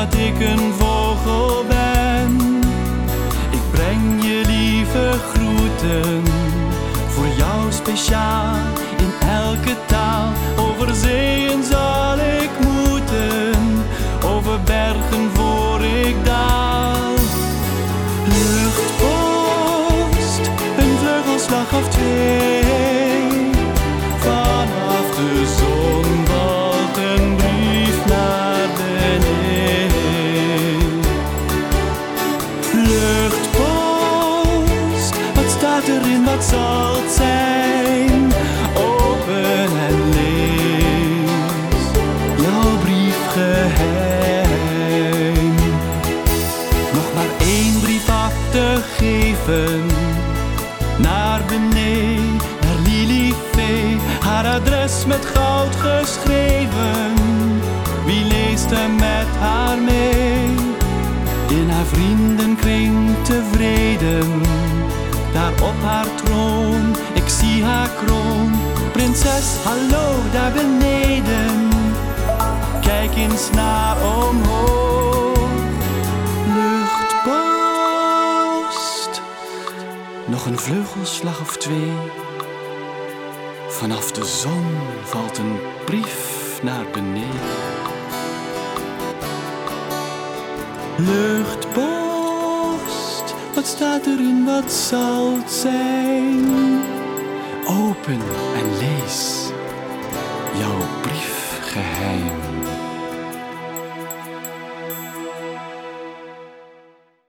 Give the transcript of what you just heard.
dat ik een vogel ben. Ik breng je lieve groeten, voor jou speciaal in elke taal. Over zeeën zal ik moeten, over bergen voor ik daal. Luchtpost, een vleugelslag of twee, vanaf de zon valt een brief naar beneden. Luchtpost, wat staat erin, wat zal het zijn? Open en lees jouw brief geheim. Nog maar 1 brief af te geven, naar beneden, naar Lilifee. Haar adres met goud geschreven, wie leest hem met haar mee? In haar vriendenkring tevreden, daar op haar troon, ik zie haar kroon. Prinses, hallo daar beneden, kijk eens naar omhoog. Luchtpost, nog een vleugelslag of 2, vanaf de zon valt een brief naar beneden. Luchtpost, wat staat erin, wat zal het zijn? Open en lees jouw brief geheim.